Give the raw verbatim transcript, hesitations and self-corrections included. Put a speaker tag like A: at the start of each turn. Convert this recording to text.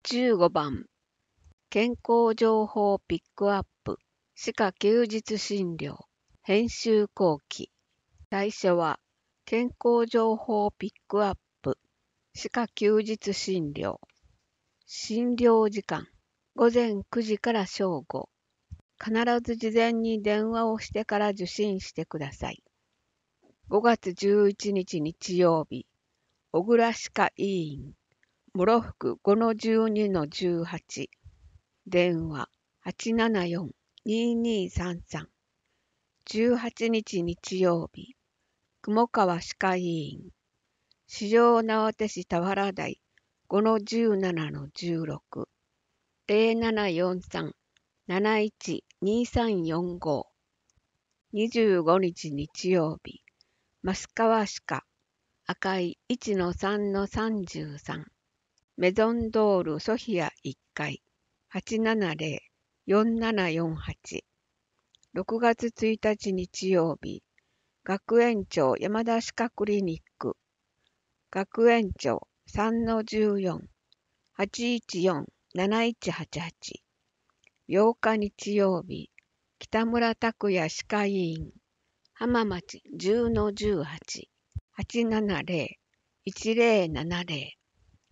A: じゅうごばん健康情報ピックアップ歯科休日診療編集後期最初は健康情報ピックアップ歯科休日診療診療時間ごぜんくじから正午必ず事前に電話をしてから受診してください。ごがつじゅういちにち日曜日小倉歯科医院室福 ごのじゅうにのじゅうはち 電話 はちななよん にーにーさんさん じゅうはちにち日曜日雲川歯科医院四条畷市田原台 ごのじゅうななのじゅうろく ゼロななよんさん なないち にさんよんご にじゅうごにち日曜日増川歯科赤い いちのさんのさんじゅうさんメゾンドールソフィアいっかい はちななゼロ よんななよんはち ろくがつついたち日曜日学園長山田歯科クリニック学園長 さんのじゅうよん はちいちよん なないちはちはち ようか日曜日北村拓也歯科医院浜町 じゅうのじゅうはち はちななゼロ いちゼロななゼロ